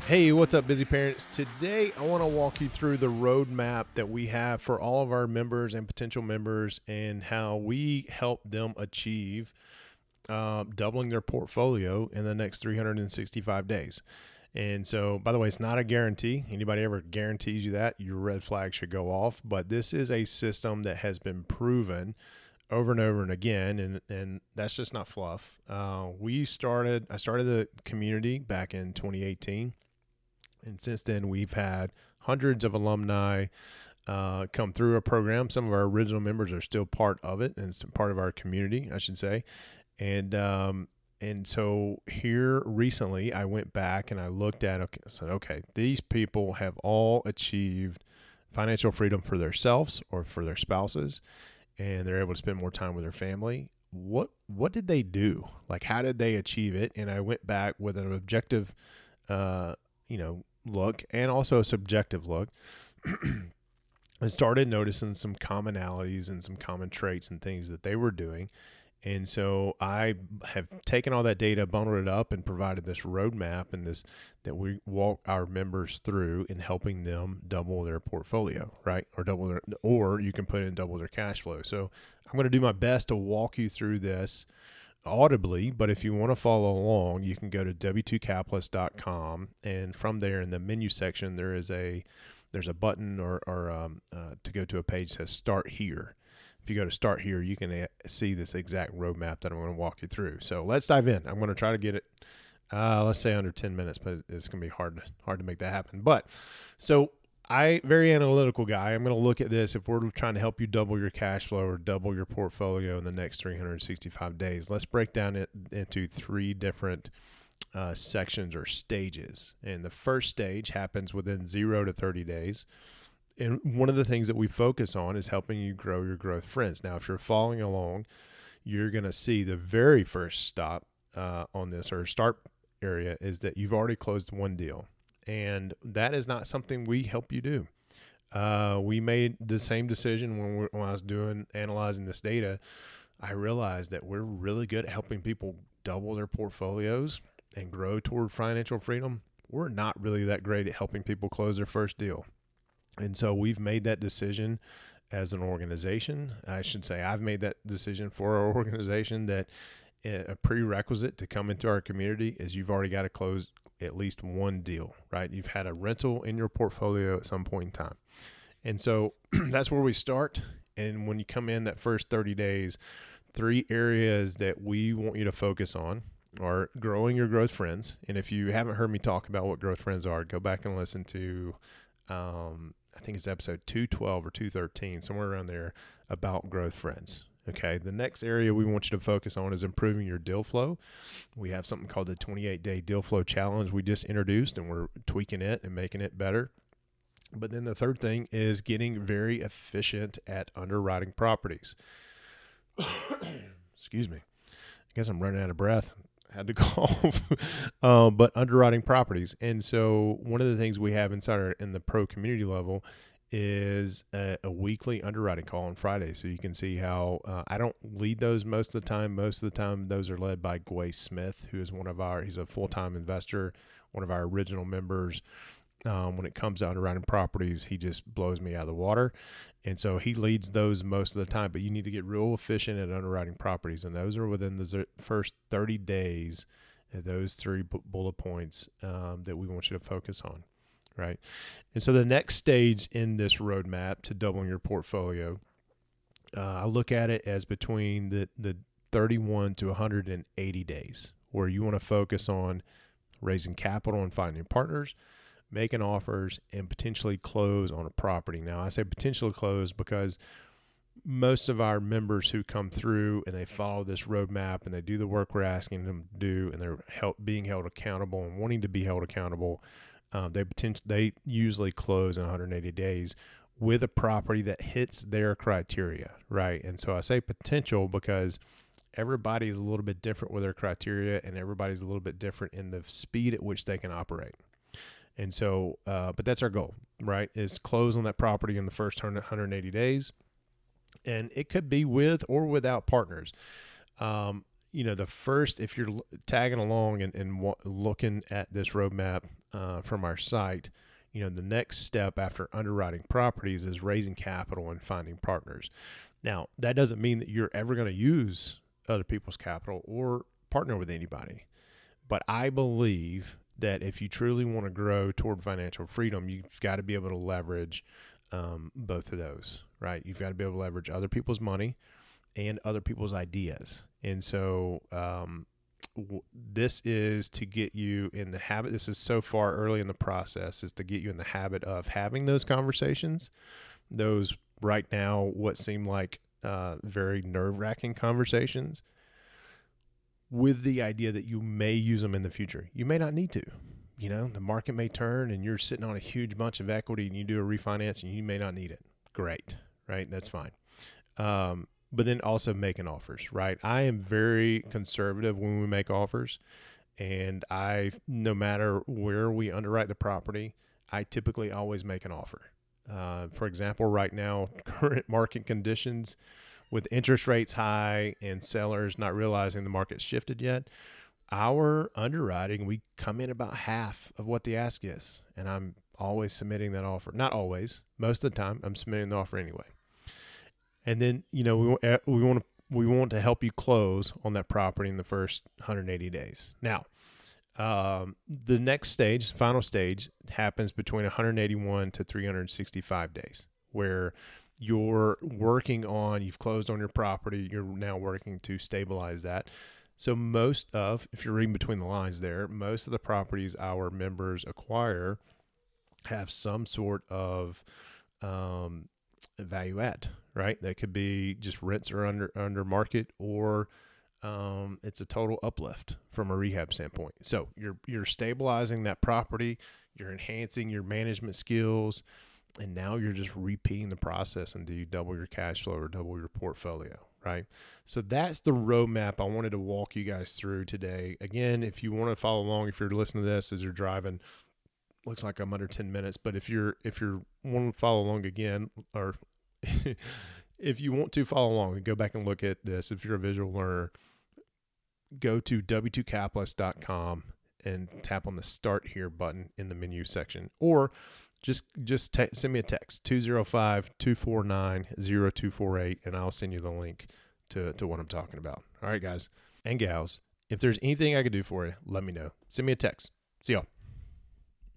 Hey, what's up, busy parents? Today, I want to walk you through the roadmap that we have for all of our members and potential members and how we help them achieve doubling their portfolio in the next 365 days. And so, by the way, it's not a guarantee. Anybody ever guarantees you that, your red flag should go off. But this is a system that has been proven over and over and again, and that's just not fluff. I started the community back in 2018. And since then, we've had hundreds of alumni come through our program. Some of our original members are still part of it and it's part of our community, I should say. And so here recently, I went back and I looked at, I said, okay, these people have all achieved financial freedom for themselves or for their spouses, and they're able to spend more time with their family. What did they do? Like, how did they achieve it? And I went back with an objective, look and also a subjective look. I started noticing some commonalities and some common traits and things that they were doing. And so I have taken all that data, bundled it up, and provided this roadmap and this that we walk our members through in helping them double their portfolio, right? Or you can put in double their cash flow. So I'm going to do my best to walk you through this audibly, but if you want to follow along, you can go to w2capitalist.com, and from there in the menu section there's a button or to go to a page that says Start Here. If you go to Start Here, you can see this exact roadmap that I'm going to walk you through. So let's dive in. I'm going to try to get it, let's say under 10 minutes, but it's going to be hard to make that happen. But so very analytical guy. I'm going to look at this. If we're trying to help you double your cash flow or double your portfolio in the next 365 days, let's break down it into three different sections or stages. And the first stage happens within 0 to 30 days. And one of the things that we focus on is helping you grow your growth friends. Now, if you're following along, you're going to see the very first stop on this or start area is that you've already closed one deal. And that is not something we help you do. We made the same decision when I was analyzing this data. I realized that we're really good at helping people double their portfolios and grow toward financial freedom. We're not really that great at helping people close their first deal. And so we've made that decision as an organization. I should say I've made that decision for our organization that a prerequisite to come into our community is you've already got to close at least one deal, right? You've had a rental in your portfolio at some point in time. And so that's where we start. And when you come in that first 30 days, three areas that we want you to focus on are growing your growth friends. And if you haven't heard me talk about what growth friends are, go back and listen to, I think it's episode 212 or 213, somewhere around there, about growth friends. Okay, the next area we want you to focus on is improving your deal flow. We have something called the 28-day deal flow challenge we just introduced, and we're tweaking it and making it better. But then the third thing is getting very efficient at underwriting properties. Excuse me. I guess I'm running out of breath. I had to cough. But underwriting properties. And so one of the things we have in the pro community level is a weekly underwriting call on Friday. So you can see how I don't lead those most of the time. Most of the time, those are led by Gway Smith, who is he's a full-time investor, one of our original members. When it comes to underwriting properties, he just blows me out of the water. And so he leads those most of the time, but you need to get real efficient at underwriting properties. And those are within the first 30 days, those three bullet points that we want you to focus on. Right. And so the next stage in this roadmap to doubling your portfolio, I look at it as between the 31 to 180 days, where you want to focus on raising capital and finding partners, making offers, and potentially close on a property. Now, I say potentially close because most of our members who come through and they follow this roadmap and they do the work we're asking them to do, and they're being held accountable and wanting to be held accountable, they usually close in 180 days with a property that hits their criteria, right? And so I say potential because everybody's a little bit different with their criteria, and everybody's a little bit different in the speed at which they can operate. And so, but that's our goal, right? Is close on that property in the first 180 days. And it could be with or without partners. the first, if you're tagging along and looking at this roadmap from our site, the next step after underwriting properties is raising capital and finding partners. Now, that doesn't mean that you're ever going to use other people's capital or partner with anybody. But I believe that if you truly want to grow toward financial freedom, you've got to be able to leverage both of those, right? You've got to be able to leverage other people's money and other people's ideas. And so this is to get you in the habit. This is so far early in the process, is to get you in the habit of having those conversations, those right now what seem like very nerve-wracking conversations, with the idea that you may use them in the future. You may not need to. The market may turn and you're sitting on a huge bunch of equity and you do a refinance and you may not need it. Great, right? That's fine. But then also making offers, right? I am very conservative when we make offers, and no matter where we underwrite the property, I typically always make an offer. For example, right now, current market conditions with interest rates high and sellers not realizing the market's shifted yet, our underwriting, we come in about half of what the ask is. And I'm always submitting that offer. Not always. Most of the time, I'm submitting the offer anyway. And then, we want to help you close on that property in the first 180 days. Now, the next stage, final stage, happens between 181 to 365 days, where you've closed on your property, you're now working to stabilize that. So if you're reading between the lines there, most of the properties our members acquire have some sort of value add, right? That could be just rents are under market, or it's a total uplift from a rehab standpoint. So you're stabilizing that property, you're enhancing your management skills, and now you're just repeating the process until you double your cash flow or double your portfolio, right? So that's the roadmap I wanted to walk you guys through today. Again, if you want to follow along, if you're listening to this as you're driving, looks like I'm under 10 minutes, but if you want to follow along again, or if you want to follow along and go back and look at this, if you're a visual learner, go to w2capitalist.com and tap on the Start Here button in the menu section, or just send me a text, 205-249-0248, and I'll send you the link to what I'm talking about. All right, guys and gals, if there's anything I could do for you, let me know. Send me a text. See y'all.